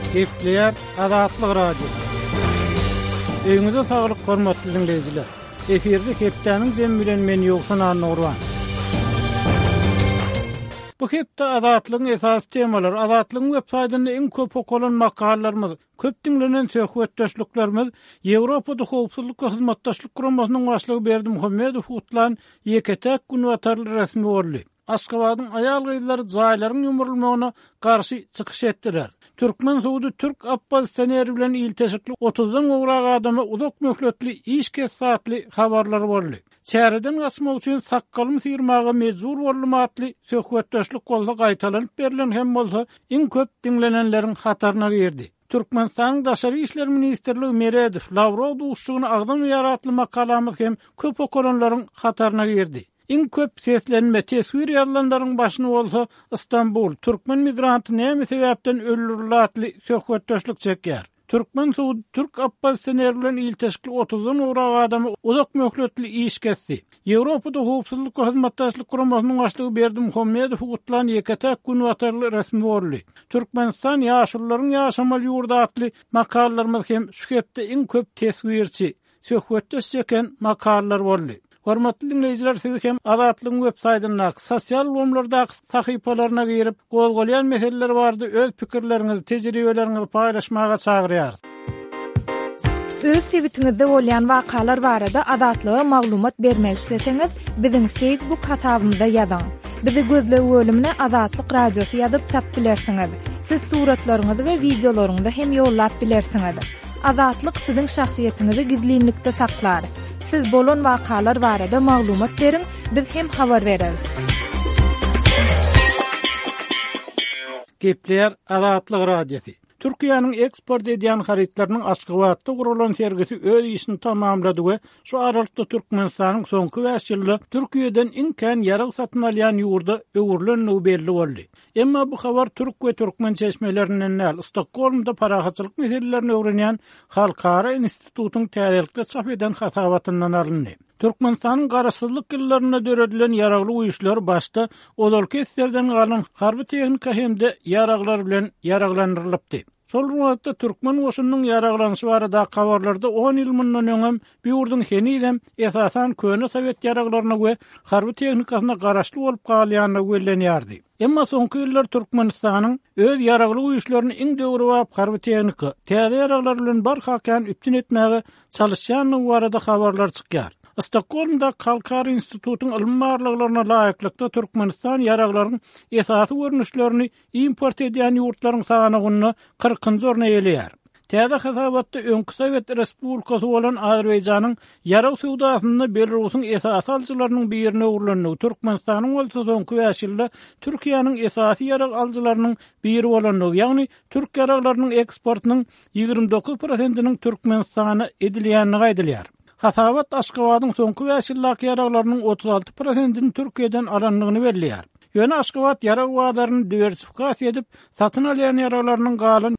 Gepleyer Azatlyk Radio. Öňüňizde saglyk, hormatly dinleýijiler. Eferde hepdeniň jem bilen men ýoksan anurwan. Bu hepde azatlygyň esas temalar, azatlygyň websaýtynda iň köp okulan makallalarymyz, köp dinlenen söhbetdeşliklerimiz, Ýewropada howpsuzlyk we hyzmatdaşlyk guramasynyň başlygy Berdimuhammedow utlan ýeketek günwatarly resmi boldy. Aşgabatyň aýal gyzlary jaýlaryň ýumurulmagyna garşy çykyş etdiler. Türkmen suwdy Türk Abbas Seneri bilen ilteşikli 30-dan gowrak adamy uzak möhletli işke saatly habarlar boldy. Çäreden gasmak üçin sakkalymy firmaga mejbur bolmaatly söhbetdeşlik bolsa gaýtalanyp berilen hem bolsa iň köp dinlenenleriň hataryna girdi. Türkmenistan Daşary işler ministrligi Meredow, Lavrov duşugyny agdam ýaratly makalamyz hem köp okulanlaryň hataryna girdi. İň köp seslenme tesvir ýazlanlaryň başyny bolsa Istanbul, Türkmen migranty näme sebäpden öldürilatly söhbetdeşlik çekýär. Türkmen suwdy Türk Abbas Seneri bilen ilteşikli 30-dan gowrak adamy uzak möhletli iş kesdi. Ýewropada howpsuzlyk we hyzmatdaşlyk guramasynyň başlygy Berdimuhammedow utlan ýeketek günwatarly resmi boldy. Türkmenistan ýaşullaryň ýaşamaly ýurdu atly makallalarymyz hem şu hepde iň köp tesvirçi, söhbetdeş çeken makallar boldy. Hormatly dinleýijiler, siz hem Azatlygyň websaýtyna, sosial umumlardaky sahypalaryna girip, golgolýan meseleler bardy, öz pikirleriňizi, tejribeleriňizi paýlaşmaga çagyrýar. Öz sebitiňizde bolýan wakalar barada azatlyga maglumat bermek isteseňiz, biziň Facebook hasabymyza ýazan. Bizi gözlegi bölümine Azatlyk Radiosu ýazyp tap bilersiňiz. Siz suratlaryňyzy we videolaryňyzy hem ýollap bilersiňiz. Azatlyk siziň şahsiýetiniňizi gizlinlikde saklar. Siz bolan wakalar barada maglumat beriň, biz hem habar bereriz. Gepleyer Azatlyk Radiosu. Türkiýanyň eksport edýän haritlarynyň Aşgabatda gurulan sergisi öz işini tamamlady we şu aralykda Türkmenistanyň soňky 5 ýylda Türkiýeden iň ýarag satyn alýan ýurda öwürlenýär belli boldy. Emma bu habar türk we türkmen çeşmelerinden näl Stockholmda parahatçylyk meselelerini öwrenýän Halkara institutynyň täzelikde çap eden hasabatyndan alındy. Türkmenistanyň garaşsyzlyk ýyllaryna döredilen ýaragly uýuşlar başda Odolkeslerden galan harby tehnika hemde ýaraglar bilen ýaraglandyrylypdy. Şol wagtda türkmen goşunynyň ýaraglanyşy barada habarlarda 10 ýyl mundan öňem bir ýurdun henidem esasan köne Sowet ýaraglaryna we harby tehnikasyna garaşly bolup galýanyny bellenýärdi. Emma soňky ýyllar Türkmenistanyň öz ýaragly uýuşlaryny iň döwri wagt harby tehnika, täze ýaraglar bilen barhakan üpçün etmäge çalışýanyny barada habarlar çykýar. Stockholmda Halkara institutynyň ilmarlyklaryna laýyklykda Türkmenistan ýaraglaryň esasy görnüşlerini import edýän ýurtlaryň sanagyny 40-njy orna elýär. Täze hasabatda öňkü Sowet Respublikasy bolan Azerbaýjanyň ýarag sowdasyny Belarusyň esasy aljylarynyň birine öwrülenýär. Türkmenistanyň bolsa soňky 5 ýylda Türkiýanyň esasy ýarag aljylarynyň biri bolandyr. Ýagny türk ýaraglarynyň eksportynyň 29%-nyň Türkmenistana edilýänini gaýdylýar. Hasabat Aşgabatyň soňky 5 ýyllyk ýaraglarynyň 36%-ni Türkiýeden alanlygyny belliýär. Ýöne Aşgabat ýarag wagtlaryny diversifikasiýa edip, satyn alýan ýaraglarynyň galan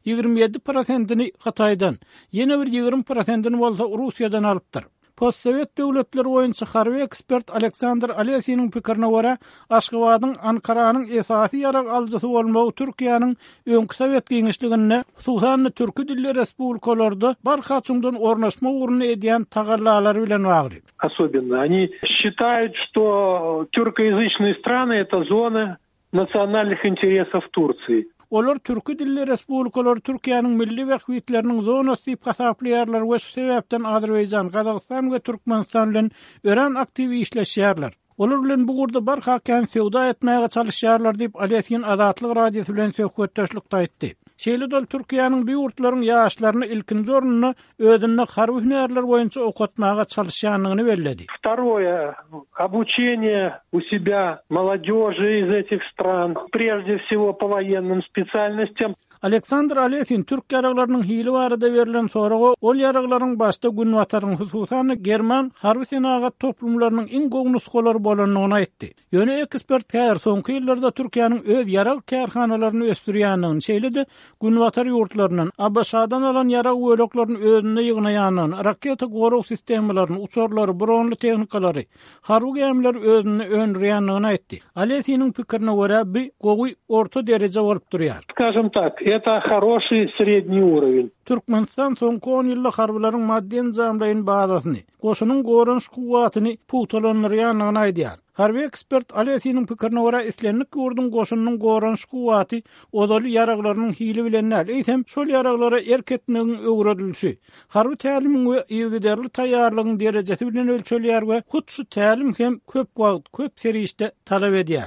27%-ni Hataýdan, ýene bir 20%-ni bolsa Russiýadan alypdyr. Postsovet döwletleri boýunça harby ekspert Aleksandr Alesiniň pikirine görä, Aşgabatyň Ankaranyň esasy ýarag aljysy bolmagy Türkiýanyň öňkü Sowet giňişligine, hususan türkü dilli respublikalarda barhaçyňdan ornaşma uğruna edýän tagallalary bilen bagly. Особенно они считают, что тюркоязычные страны это зона национальных интересов Турции. Olar türkü dilli respublikalar Türkiýanyň milli wekilleriniň zonasy diýip hasaplaýarlar we şu sebäpden Azerbaýjan, Gazagystan we Türkmenistan bilen ören aktiw işleşýärler. Olar bilen bu gurda barhakan sowda etmäge çalışýarlar diýip Alesiň Azatlyk Radiosu bilen söhbetdeşlikde aýtdy. Şeýle Türkiýanyň bir ýurtlaryň ýaşlaryny ilkinji ornuny özüne harby hünärler boýunça okutmaga çalışýanyny belledi. Второе, обучение у себя молодежи из этих стран, прежде всего по военным специальностям. Aleksandr Alesin Türk ýaraglarynyň hili barada berilen soragy ol ýaraglaryň başda günwataryň hususan German harby senagat toplumlarynyň iň gowy nuskalary bolanyny aýtdy. Ýöne ekspert her soňky ýyllarda Türkiýanyň öz ýarag kärhanalaryny östürýändigini şeýledi, Günwatar ýurtlarynyň Abaşadan alan ýarag wöleklaryň özüne ýygnaýanyny, raketa gorug sistemalaryny, uçurlary, bronly tehnikalary, harby gemler özüne öndürýändigini aýtdy. Alesiniň pikirine görä bu gowy orta derece bolup durýar. Скажем так, это хороший средний уровень. Türkmenistan soňky 10 ýylda harbylaryň maddi enzamlaryň bazasyny, goşunyň goranç kuwwatyny puwtalandyrýanyny aýdýar. Harby ekspert Alesiniň pikirine görä islenlik ýurdun goşunyň goranç kuwwaty odaly ýaraglarynyň hili bilen näl, eýsem şol ýaraglara erketmegiň öwredilişi, harby tälim we ýygyderli taýýarlygyň derejesi bilen ölçülýär we hutsu tälim hem köp wagt, köp serişde talap edýär.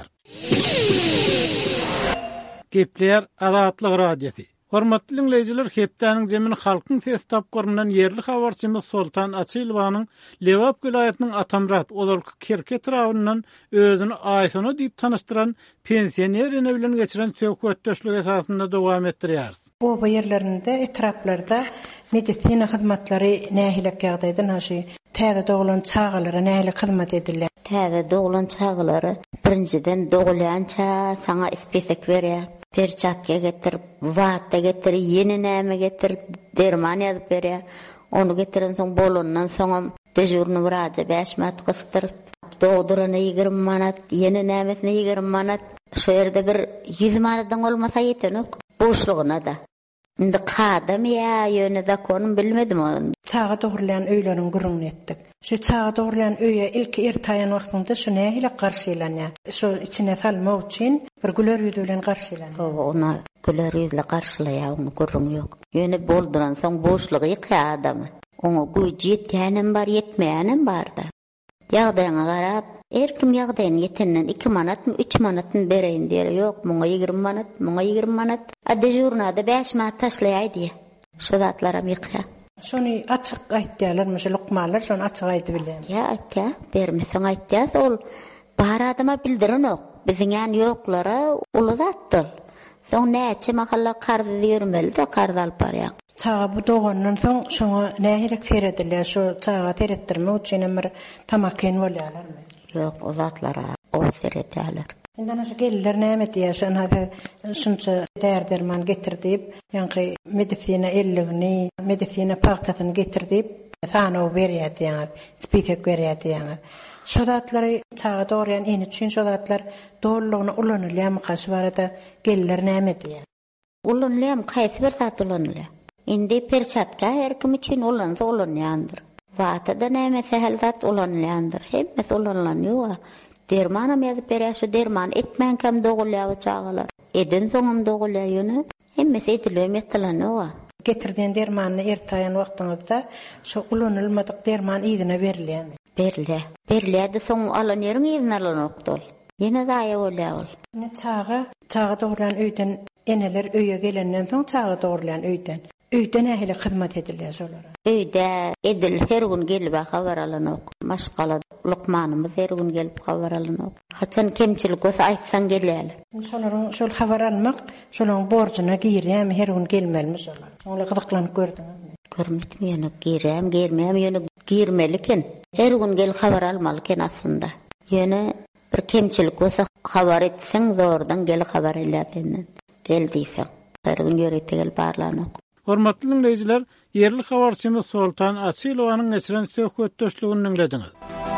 Gepler Azatlyk Radiosu. Hormatly dinleyijiler, hepdäniň zemin halkyň ses tapgyryndan yerli habarçymyz Soltan Açylwanyň Lewap vilayatynyň Atamrat olarky Kerket rawundan özüni aýsana diýip tanystyran pensioner ene bilen geçiren söhbetdeşlik esasynda dowam etdirýär. Bu ýerlerinde etraplarda medisina hyzmatlary nähilek ýagdaýda näşe täze doglan çağalara nähilek hyzmat edilýär. Täze doglan çağalary birinciden doglança sana spesek berýär. Perçatga getirip, vaatda getirip, yeni näme getirip, derman ýazyp berýär. Onu getiren soň bolundan soňam dejurny wraja 5 manat gystyryp, dogduryny 20 manat, yeni nämesini 20 manat. Şu ýerde bir 100 manatdan bolmasa ýetenok. Boşlugyna da. Indi kadam ýa ýöne zakonum bilmedim onu. Çağa dogurlayan öýlerini gurrun etdik. Şu çağa dogurlayan öýe ilk ertaýan wagtynda şu nähile garşylanýar. Şu içine salmak üçin bir güler ýüzü bilen garşylanýar. Ona güler ýüzle garşylaýar, onu gurrun ýok. Ýöne bolduran soň boşlugy ýykýar adamy. Ona güýji ýetýänem bar, ýetmeýänem bar da. Ýagdaýyna garap, erkim ýagdaýyny ýetenden 2 manatmy, 3 manatmy bereýin diýer. Ýok, muňa 20 manat, muňa 20 manat. Dejurnada 5 manat taşlaýar diýer. Şu zatlaram ýykýar. Şonu açyk aýtdylar, meşe lukmalar şonu açyk aýdyp bilýär. Ya aýtdy, bermeseň aýtdy, ol bar adama bildirenok. Biziň ýan ýoklara uluzatdyl. Soň näçe mahalla kardy ýürmeli de kardy alyp barýar. Çağa bu doğandan soň şoňa nähilek seredilýär, şu çağa teretdirmek üçin bir tamaken bolýarlarmy? Ýok, o zatlara o seredýärler. Indi şu gelirler näme diýär, hadi şunça därderman getirdiip, ýa-ni medisina elligini, medisina paýtasyny getirdiip, sana berýär diýär, spesek berýär diýär. Şu zatlary çağa dogurýan eni üçin şu zatlar dogrulygyny ulanylýar, kaşy barada gelirler näme diýär. Ulanylýar, kaýsy bir zat ulanylýar. Indi perçatka her kim üçin ulansa ulanýandyr. Vatada näme sehel zat ulanýandyr. Hemmesi ulanýar. Dermanam ýazyp berýär, şu derman etmän kam dogulýar çağalar. Eden soňam dogulýar ýöne. Hemmesi edilýär, ýetlanýar. Getirdiň dermanyny ertaýan wagtyňyzda şu ulanylmadyk derman ýygyna berilýär. Berilýär de soň alan ýeriň ýygyna alanokdol. Ýene daýa bolýar ol. Ne çağa dogurlan öýden eneler öýe gelenden soň çağa dogurlan öýden. Öýde nähile hyzmat edilýär şolara. Öýde edil her gün gelip habar alanok. Maşgala lukmanymyz her gün gelip habar alanok. Haçan kemçilik bolsa aýtsaň gelýär. Şolaryň şol habar almak, şolaryň borjuna girýär, her gün gelmelmi şolar. Şoňla gyzyklanyp gördüňizmi? Görmetmeýän, girýär, girmeýän, ýöne girmeliken. Her gün gelip habar almalyken aslında. Ýöne bir kemçilik bolsa habar etseň zordan gelip habar elýär. Gel diýsen. Her gün ýöretde gelip barlanok. Hormatly dinleyijiler, yerli habarçymyz Soltan Açylwanyň geçiren söhbetdeşligini dinlediňiz.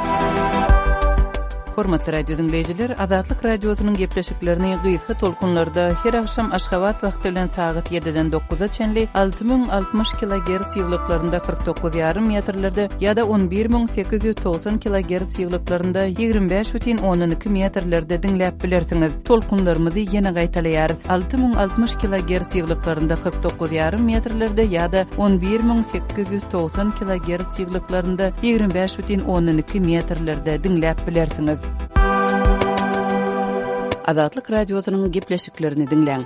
Hormatly radio dinleyijiler, Azatlyk radiosynyň gepleşiklerini gysga tolkunlarda her akşam Aşgabat wagty bilen saat 7-den 9-a çenli 6060 kHz ýyglyklarynda 49,5 metrlerde ýa-da 11890 kHz ýyglyklarynda 25,12 metrlerde dinläp bilersiňiz. Tolkunlarymyzy ýene gaýtalýarys. 6060 kHz ýyglyklarynda 49,5 metrlerde ýa-da 11890 kHz ýyglyklarynda 25,12 metrlerde dinläp bilersiňiz. Azatlyk radiosynyň gepleşiklerini dinleň.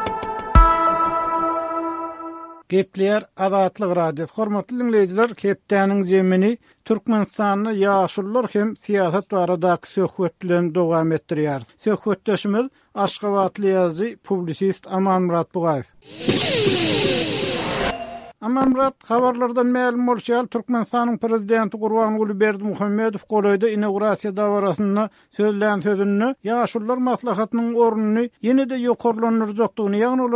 Gepler Azatlyk Radiosu. Hormatly dinleyijiler, hepdäniň zemini Türkmenistanyny ýaşullar hem siýasat baradaky söhbetlerini dowam etdirýär. Söhbetdeşimiz Aşgabatly ýazy publisist Amanmurat Bugaýew. Amanmurat, habarlardan ma'lum bolýar, Türkmenistanyň prezidenti Gurbanuly Berdimuhammedow golaýda inaugurasiýa dawarasynda sözlän sözünde ýaşullar maslahatynyň ornuny ýene-de ýokarlanyrjakdygyny, ýagny olara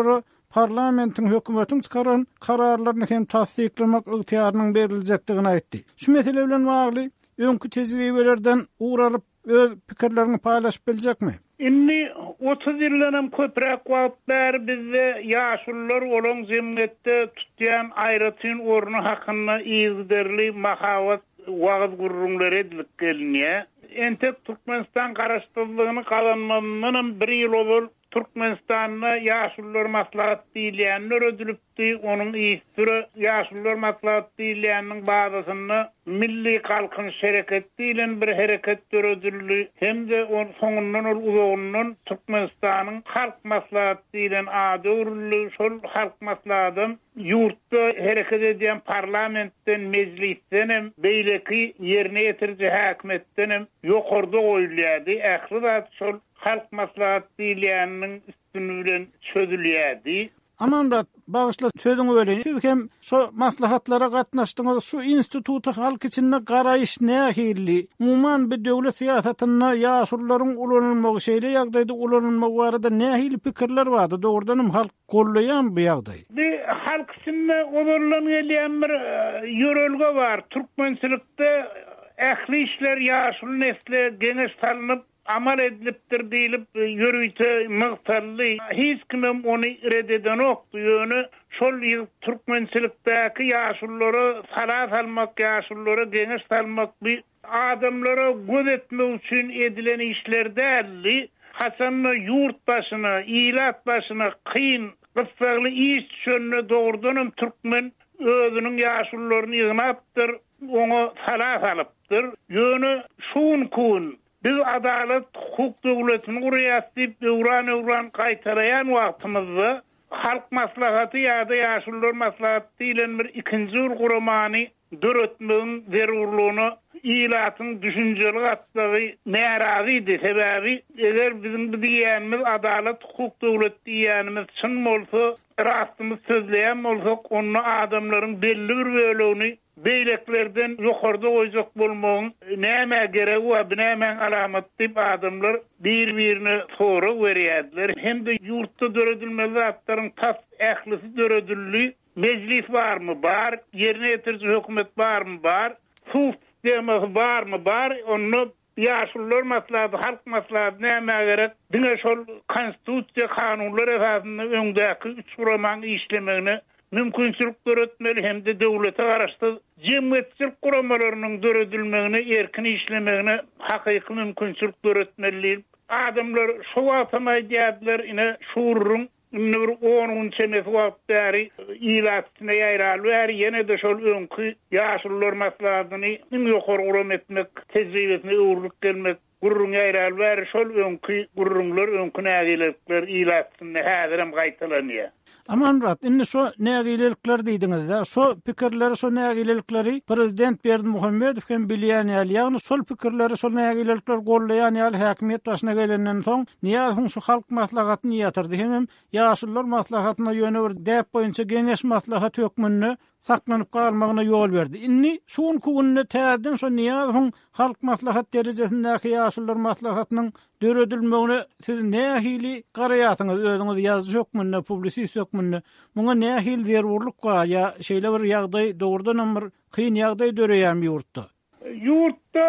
parlamentin hökümetin çıkaran kararlaryny hem tasdiklamak ygtiyarynyň berilejekdigini aýtdy. Şu mesele bilen bagly öňkü tejribelerden uğralyp öz pikirlerini paylaşıp biljekmi? Inni 30 ýyldan köprek wagtlar bizde ýaşullar olan zemletde tutýan aýratyn ornu hakyna ýygderli mahawat wagt gurrunlary edilip gelýär. Entek Türkmenistan garaşdyrlygyny kazanmanyň 1 ýyl bol Türkmenistan'a ýaşullar maslahat diýilýänler ödülüpdi. Onuň ýystyry ýaşullar maslahat diýilýäniň bazasyny milli kalkınç hereket diýilen bir hereket ödülli. Hem-de on soňundan uzagynyň Türkmenistanyň halk maslahat diýilen ady urully. Şol halk maslahatyň ýurtda hereket edýän parlamentden, mejlisten hem beýleki ýerine ýetirji häkimetden hem ýokarda goýulýardy. Ähli zat şol halk maslahat diýilýäniň üstüni bilen çözülýärdi. Amanrat, bağışla sözüňi böleýin. Siz hem şu maslahatlara gatnaşdyňyz, şu instituty halk içinde garaýyş nähili? Umuman bir döwlet siýasatyna ýaşullaryň ulanylmagy şeýle ýagdaýda ulanylmagy barada nähili pikirler bardy? Dogrudan halk gollaýan bu ýagdaý. Bir halk içinde ulanylmagy gelýän bir ýörelge bar. Türkmençilikde ähli işler ýaşul nesle geňeş salynyp amal edilipdir diýilip ýörüýte mygtarly. Hiç kimem ony reddeden okdy. Ýöne şol Türkmençilikdäki ýaşullary salat almak, ýaşullary geňeş salmak bir adamlara gözetmek üçin edilen işler däldi. Hasanna ýurt başyna, ilat başyna kyn, gysgaly iş şönne dogrudan Türkmen özüniň ýaşullaryny ýygnapdyr, oňa salat alypdyr. Ýöne şuň kun biz adalet hukuk döwletini gurýatyp döwran gaýtarayan wagtymyzda halk maslahaty ýa-da ýaşullar maslahaty diýilen bir ikinji urgurmany döretmegiň zerurlugyny ilatyň düşünjeli gatdagy närazydy. Sebäbi eger bizim diýänimiz adalet hukuk döwlet diýänimiz çyn bolsa, rastymyz sözleýän bolsak, onu adamlaryň belli bir bölegini beýleklerden ýokarda goýjak bolmagyň näme geregi we näme alamat diýip adamlar bir-birini sorak berýärdiler. Hem-de ýurtda döredilmeli zatlaryň tas ählisi döredildi. Meclis barmy? Bar. Ýerine ýetirji hökümet barmy? Bar. Suw sistemi barmy? Bar. Onu ýaşullar maslahaty, halk maslahaty näme gerek? Diňe şol konstitusiýa kanunlar esasynda öňdäki 3 guramaň işlemegini mümkinçilik döretmeli hem-de döwlete garaşdy jemgyýetçilik guramalarynyň döredilmegini, erkin işlemegini hakyky mümkinçilik döretmeli. Adamlar şu atamaý diýdiler, ine şuurun bir 10 çenes wagtary ilatyna ýaýralyar, ýene-de şol öňkü ýaşullar maslahatyny ýokary guram etmek, tejribesine öwrülük gelmek, gurrun ýaýralyar, şol öňkü gurrunlar, öňkü nägilikler ilatyny häzirem gaýtalanýar. Amanrat, indi şu nägilikler diýdiňiz-de, şu pikirleri, şu nägilikleri Prezident Berdimuhammedow hem bilýän ýaly, ýagny şol pikirleri, şol nägilikler gollaýan ýaly häkimet başyna gelenden soň niýe şu halk maslahatyny ýatyrdy hem ýaşullar maslahatyna ýöne bir däp boýunça geňeş maslahat hökmünde saklanyp galmagyna ýol berdi. Inni şuň kunny täzeden şo niýe halk maslahat derejesindäki ýaşullar maslahatynyň döredilmegine siz nähili garaýasyňyz özüňiz ýazgy hökmünde, publisist hökmünde? Muňa nähili zerurluk bar ýa şeýle bir ýagdaý dogrudan bir kyn ýagdaý döreýän ýurtda? Ýurtda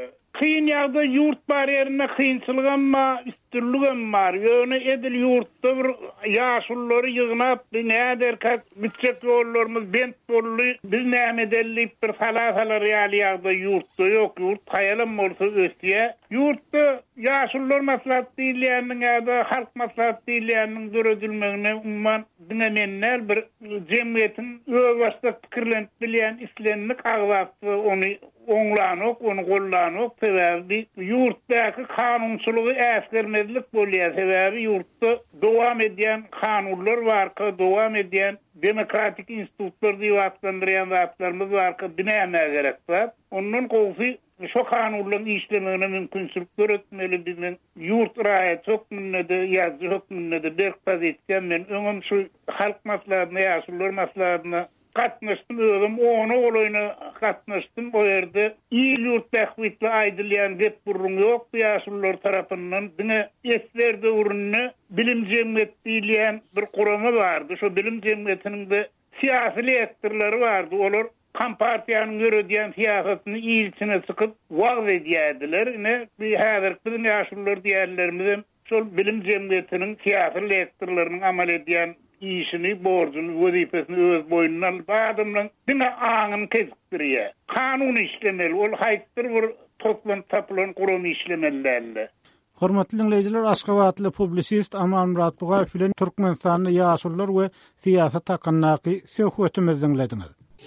kyn ýagdaý ýurt barýerine kynçylyk amma üstünlük bar. Ýöne edil ýurtda bir ýaşullary ýygnap, näder bütçek ýollarymyz bent bolly, biz näme edellip bir salasalar ýaly ýurtda ýok. Ýurt haýalym bolsa ösdiýe. Ýurtda ýaşullar maslahaty diýilýäniň ýa-da halk maslahaty diýilýäniň döredilmegine umman dinlemänler bir jemgyýetin öwrüste pikirlenip bilýän islenlik agzapy ony oňlanyp, onu gollanyp, sebäbi ýurtdaky kanunçylygy äsgermezlik bolýar. Sebäbi ýurtda dowam edýän kanunlar barky, dowam edýän demokratik institutlar diýip atlandyrýan zatlarymyz barky, näme gerek bar? Onuň gowy şu kanunlaryň işlemegine mümkinçilik döretmeli bilen ýurt raýat hökmünde, ýazgy hökmünde bir pozisiýa men öňüm şu halk maslahatyna, ýaşullar maslahatyna gatnaşdym, özüm onu olayna gatnaşdym. O ýerde ýyl ýurt tähwitli aýdylýan gep burrun ýok ýaşullar tarapyndan. Dine eslerde urunny bilim cemiyeti diýilen bir gurama bardy. Şo bilim cemiyetiniň de siyasi liderleri bardy. Olar Kompartiýanyň ýöredýän siýasatyny ýygyna sykyp wagt edýärdiler. Bir häzirki bizim ýaşullar diýerlerimizden şol bilim cemiyetiniň siýasy liderleriniň amal edýän işini, borcunu, wezifesini öz boynuna alyp adamlaryň dine aňyny kesipdirýär. Kanun işlemeli, ol haýypdyr bir tapılan kurum işlemelilerle. Hormatly dinleyijiler, Aşgabatly publisist Amal Murat Bugayew bilen Türkmenistanyň ýaşullar we siýasat hakkyndaky söhbetimizi dinlediňiz.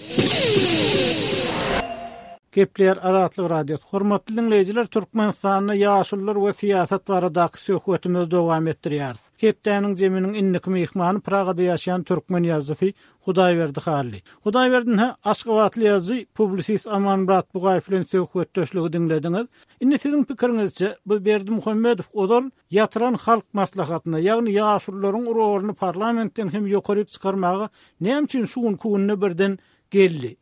Kepler Azatlyk Radio. Hormatly dinleyijiler, Türkmenistanyň ýaşullar we siýasat baradaky söhbetimizi dowam etdirýär. Kepdäniň jeminiň innik mehmany Pragada ýaşaýan türkmen ýazgysy Hudaýberdi Halli. Hudaýberdiň Aşgabatly ýazgy publisist Amal Murat Bugayew bilen söhbetdeşligi dinlediňiz. Indi siziň pikirinizçe bu Berdi Muhammedow odal ýatyran halk maslahatyna, ýagny ýaşullaryň roluny parlamentden hem ýokary çykarmagy näme üçin şuň kunny birden geldi.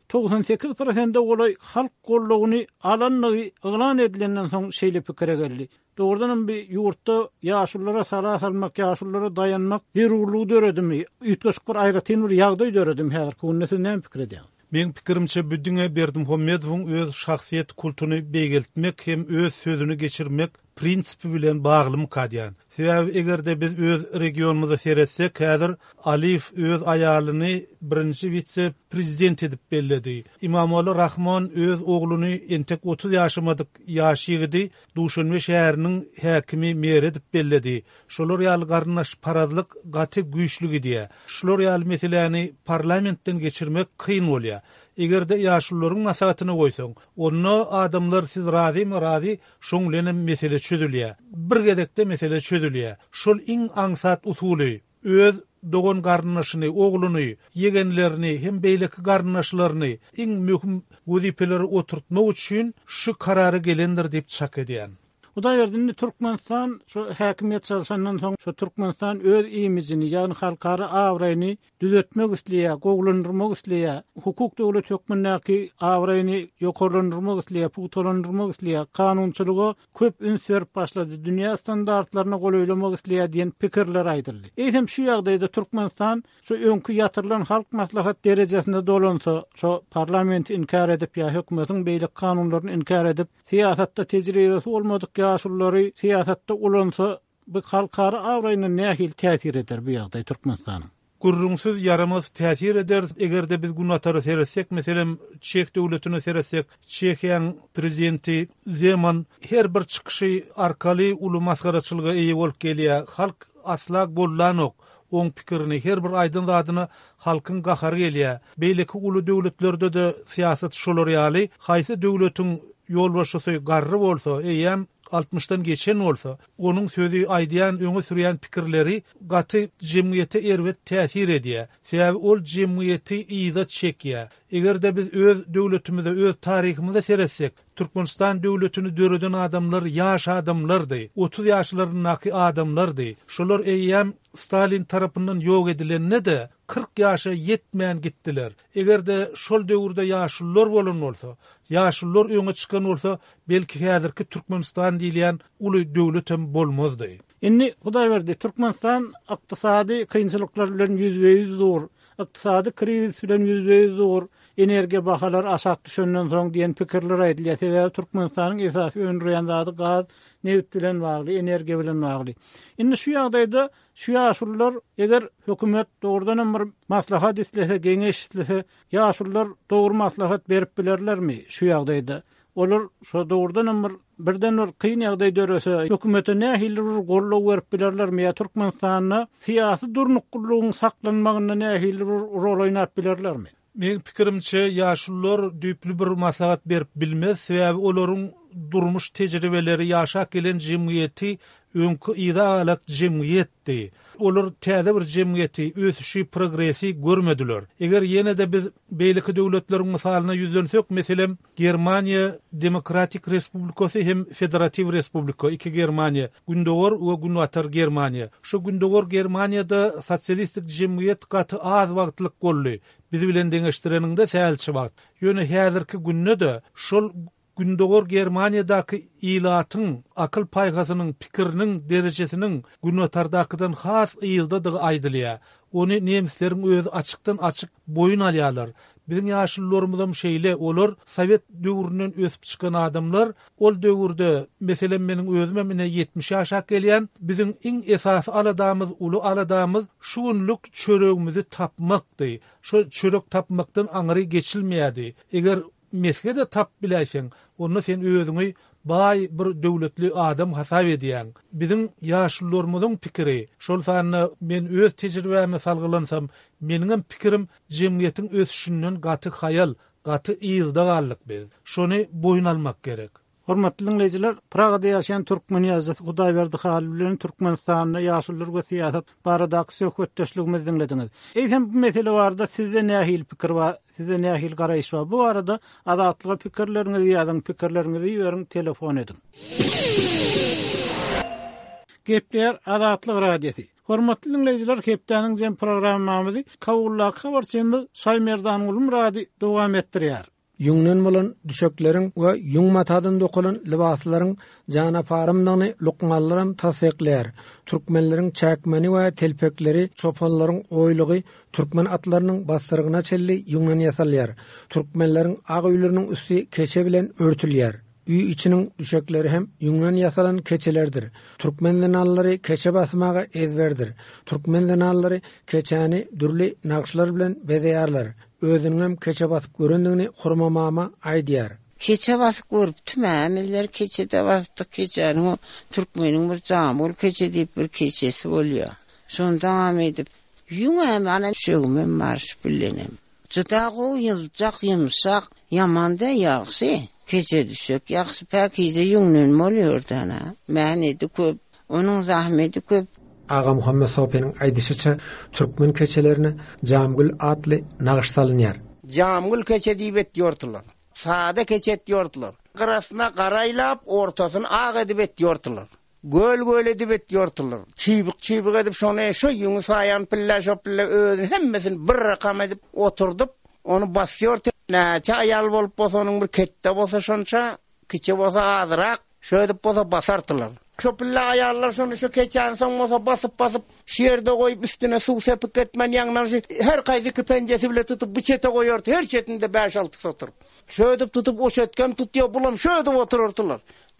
98% olay halk gollugyny alanlygy elan edilenden soň şeýle pikire geldi. Doğrudan bir yurtta ýaşullara sala salmak, ýaşullara dayanmak zerurlugy döredimi? Üýtgeşik bir aýratyn bir ýagdaý döredim häzir. Kunnysy näme pikir edýär? Men pikirimçe büdüňe Berdi Muhammedowyň öz şahsiýet kulturyny beýgeltmek hem öz sözüni geçirmek prinsipi bilen bagly kadýan. Sebäbi egerde biz öz regionumyzda seretsek, häzir Alif öz aýalyny birinji vitse prezident edip belledi. İmamoğlu Rahman öz ogluny entek 30 ýaşamadyk ýaşygydy Duşanbe şäheriniň häkimi mer edip belledi. Şolar ýaly garnaş parazlyk gaty güýçlügi diýe. Şolar ýaly meseleni parlamentden geçirmek kyn bolýar. Egerde ýaşullaryň maslahatyna goýsaň, onu adamlar siz razymy razy, şoň bilen mesele çözülýär. Bir gedekde mesele çözülýär. Şol iň aňsat usuly öz dogon garnaşyny, ogluny, yegenlerini hem beýleki garnaşlaryny iň möhüm wezipeleri oturtmak üçin şu karary gelendir diýip çak edýän. Hudaýberdi Türkmenistan şu häkimiýet çalşandan soň şu Türkmenistan öz imijini, ýani halkara awraýyny düzeltmek isleýär, gowlandyrmak isleýär, hukuk döwlet hökmündäki awraýyny ýokarlandyrmak isleýär, pugtalandyrmak isleýär, kanunçylyga köp üns berip başlady, dünýä standartlaryna goýulamak isleýär diýen pikirler aýdyldy. Eýsem şu ýagdaýda Türkmenistan şu öňkü ýatyrylan halk maslahat derejesinde dolansa, şu parlament inkar edip ýa hökümetiň beýlik kanunlaryny inkar edip, siýasatda tejribesi bolmadyk ýaşullary siýasatda ulansa, bu halkara awraýyna nähil täsir eder bu ýagdaý Türkmenistanyň? Gurrungsuz yaramaz täsir eder. Egerde biz gunatary seretsek, meselem Çek döwletine seretsek, Çekiýanyň prezidenti Zeman her bir çykyşy arkaly uly masgaraçylyga eýe bolup gelýär. Halk aslak bollanok. Oň pikirini her bir aydın zadyna halkyň gahary gelýär. Beýleki uly döwletlerde de siýasat şolar ýaly, haýsy döwletiň ýolbaşçysy garry bolsa, eýem 60'tan geçen olsa, onun sözü aýdýan, öňe sürýän pikirleri gaty jemgyýete erwet täsir edýär. Sebäbi ol jemgyýeti ýyda çekýär. Egerde biz öz döwletimize, öz taryhymyza seretsek, Türkmenistan döwletini döreden adamlar ýaş adamlardy. 30 ýaşlarynyňky adamlardy. Şolar eýem Stalin tarapyndan ýok edilende de 40 ýaşa ýetmän gitdiler. Egerde şol döwürde ýaşullar bolan bolsa, ýaşullar öňe çykan bolsa, belki häzirki Türkmenistan diýilen uly döwletem bolmazdy. Indi Hudaýberdi Türkmenistan ykdysady kynçylyklar bilen ýüzbeýüz zor, ykdysady krizis bilen ýüzbeýüz zor, energiýa bahalary aşak düşenden soň diýen pikirler aýdylýar. Sebäbi Türkmenistanyň esasy öňürýän zady gaz, neft bilen bagly, energiýa bilen bagly. Indi şu ýagdaýda şu ýaşullar eger hökümet dogrudan bir maslahat islese, geňeş islese, ýaşullar dogry maslahat berip bilerlermi şu ýagdaýda? Olar şu dogrudan birden bir kyn ýagdaý dörese, hökümete nähili bir golluk berip bilerlermi? ýa Türkmenistanyň siýasy durnuklugynyň saklanmagyna nähili bir rol oýnap bilerlermi? Men pikirimçe ýaşullar düýpli bir maslahat berip bilmez, sebäbi olaryň durmuş tejribeleri ýaşak gelen jemgyýeti öňkü idealak jemgyýetdi. Olar täze bir jemgyýeti, ösüşi, progresi görmediler. Eger ýene de biz beýleki döwletleriň misalyna ýüzlensek, meselem Germaniýa Demokratik Respublikasy hem Federativ Respublika, iki Germaniýa, gündogor we günwatar Germaniýa. Şu gündogor Germaniýada sosialistik jemgyýet gaty az wagtlyk boldy. Bizi bilen deňeşdireninde säälçi wagt. Ýöne häzirki günne de şol gündogor Germaniýadaky ilatyň, akıl paýgasynyň, pikiriniň derejesiniň günnotardakdan has ýyldydygy aýdylýar. Onu nemislerin özü açykdan açyk boyun alýarlar. Bizim ýaşullarymyzam şeýle, olar Sowet döwründen ösüp çykan adamlar, ol döwürde meselen meniň özüme 70 ýaşa gelýän, bizim iň esasy aladamyz, uly aladamyz şuňluk çöregimizi tapmakdy. Şu çörek tapmakdan aňry geçilmeýärdi. Eger mesgede tap biläseň, onu sen özüňi bay bir döwletli adam hasap edýän. Bizim ýaşullarymyzyň pikiri, şol sany men öz tejribäme salgylansam, meniň pikirim jemgyýetiň ösüşinden gaty hayal, gaty ýylda galdyk biz. Şonu boyun almak gerek. Hormatly dinleyijiler, Pragada ýaşaýan türkmen ýazgy Hudaýberdi Halil bilen Türkmenistanyň ýaşullar we siýasat baradaky söhbetdeşligimizi dinlediňiz. Eýsem bu mesele barada sizde nähil pikir bar, sizde nähil garaýyş bar? Bu arada azatlyga pikirleriňizi ýazyň, pikirlerinizi ýöreň, telefon edin. Gepler Azatlyk Radiosi. Hormatly dinleyijiler, Hepdeniň jem programmamyzy Kawulla habarçymy Saýmerdan Ulum Radio dowam etdirýär. Yüňden bolan düşekleriň we yüň matadan dokulan libaslaryň jana parymdygyny lukmanlaram tasdiqlär. Türkmenleriň çäkmeni we telpekleri, çopanlaryň oýlugy türkmen atlarynyň bastyrgyna çelli yüňden ýasalýar. Türkmenleriň ag öýleriniň üstü keçe bilen örtülýär. Üy içiniň düşekleri hem yüňden ýasalan keçelerdir. Türkmen denallary keçe basmaga ezberdir. Türkmen denallary keçäni dürli naqşlar bilen bezeýärler. Özüňem keçe basyp görendigini hormamama aýdýar. Keçe basyp görüpdüm, ämiller keçede basypdy, keçäni o türkmeniň bir jamul keçe diýip bir keçesi bolýar. Şondan edip, yüňem ana şögümem marş bilenem. Juda goýyljak, ýumşak, ýamanda ýaxşy. Keçe düşek, ýaxşy päkide yüňden bolýardy ana. Mähnedi köp, onuň zahmeti köp. Ağa Muhammed Sope'nin aýdyşyça türkmen keçelerini Jamgul atly naqş salynýar. Jamgul keçe diýip etýärdiler. Sada keçe etýärdiler. Garasyna garaýlap, ortasyny ag edip etýärdiler. Göl edip etýärdiler. Çybık edip şonu şu ýüňi saýan pilla şop pilla özüni hemmesini bir rakam edip oturdup, onu basýar. Näçe aýal bolup bolsa onuň bir kette bolsa şonça, kiçe bolsa azrak, şöyle bolsa basardylar. Köpülle ayarlar şonu şu keçen soňmasa basyp şerde goýup üstüne suw sepip ketmen ýaňlar her gaýdy penjesi bile tutup bıçete goýardy, her çetinde 5-6 sotur. Şöyle tutup o çetken tutýar, bulam şöyle otururdylar.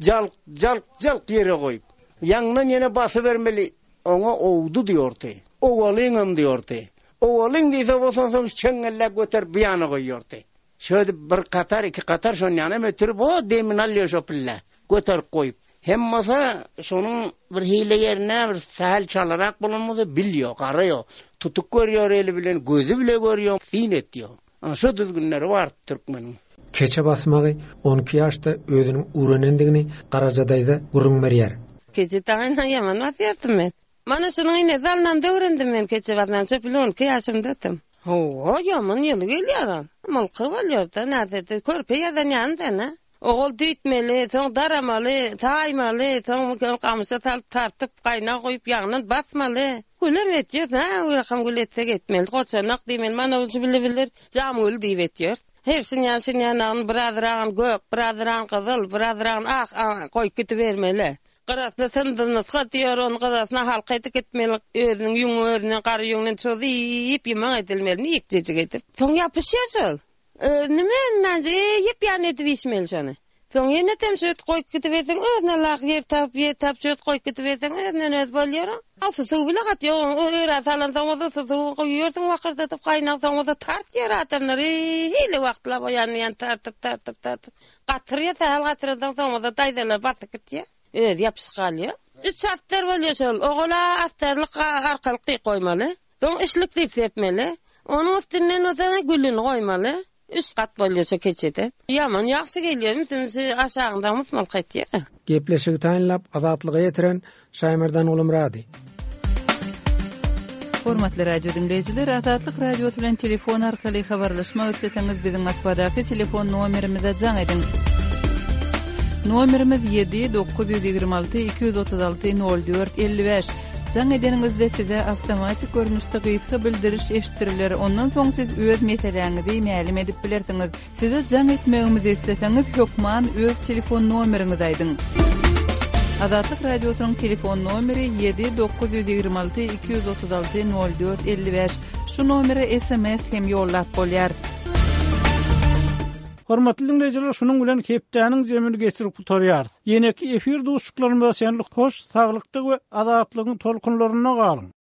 Jalk ýere goýup. Ýaňdan ýene basy bermeli, oňa owdu diýordy. Owalyňam diýordy. Owalyň diýse bolsa soň çeňelle göter biýany goýardy. Şöyle bir qatar, iki qatar şonu ýana metirip o demin alýar şopilla. Göter goýup. Hemmasa şonun bir hile yerine bir sahil çalarak bulunmadı bilýär, garaýar. Tutuk görýär eli bilen, gözü bile görýär, sin etýär. Ana şu düzgünleri bar türkmeniň. Keçe basmagy 12 ýaşda özüniň öwrenendigini Garajadaýda gurrun berýär. Keçe taýyna ýaman wasýartym men. Mana şunyň ine zalnan da öwrendim men keçe basman şöpli 12 ýaşymdaym. Ho, ýaman ýyly gelýär. Malky bolýar da, näde körpe ýadan ýanda. Oğul düýtmeli, soň daramaly, taýmaly, soň gamsa tartyp gaýna goýup ýagnan basmaly. Gülem etýär, rakam gületsek etmeli. Goçanak diýmen, mana şu bilir, jamul diýip etýär. Hersin ýaşynyň birazran gök, birazran gyzyl, birazran ak goýup gitip bermeli. Garasna sındyny satýar, onu garasyna halka etip etmeli. Özüniň ýüňünden, gary ýüňden çöýüp ýyman edilmeli, ýekjejik etip. Soň ýapyşýar. Nime ýepýan edip içmeli şonu. Soň ýene temşet goýup gitip berseň, özüne laq yer tap şöt goýup gitip berseň, özüne öz bolýar. Asy suw bile gatýar, öýra salansaňda suw goýýarsyň wagtda gaýnaksaňda tart ýer adamlar, hili wagtla boýanmaýan tartyp. Gatyrýar, gatyrdan soňda daýdalar batyp gitýär. Öz ýapyşgalýar. 3 haftar bolýar şol. Ogala astarlyk arkalyk goýmaly. Soň işlik diýip sepmeli. Onu üstünden özüne gülünü goýmaly. 3 kat bolýarsa keçede. Ýaman ýaxşy gelýär, mesela aşagynda musmal gaýtýar. Gepleşigi taýinlap azatlyga ýetiren Saýmerdan Ulum Radio. Hormatly radio dinleyijiler, Azatlyk radiosu bilen telefon arkaly habarlaşma ötleseňiz biziň asbadaky telefon nomerimize jaň edin. Nomerimiz 7 926 236 04 55. jaň edeniňizde size awtomatik görnüşde gysga bildiriş eşitiriler. Ondan soň siz öz meseleňizi ma'lum edip bilersiňiz. Size jaň etmegimizi isteseňiz hökman öz telefon nomeriňizi aýdyň. Azatlyk radiosynyň telefon nomeri 7-926-236-04-55. Şu nomere SMS hem ýollap bolýar. Hormatly dinleyijiler, şunun bilen hepdäniň zemini geçirip tutarýar. Ýene-ki efir dostluklarymyza şenlik hoş, saglyklyk we azatlygyň tolkunlaryna galyň.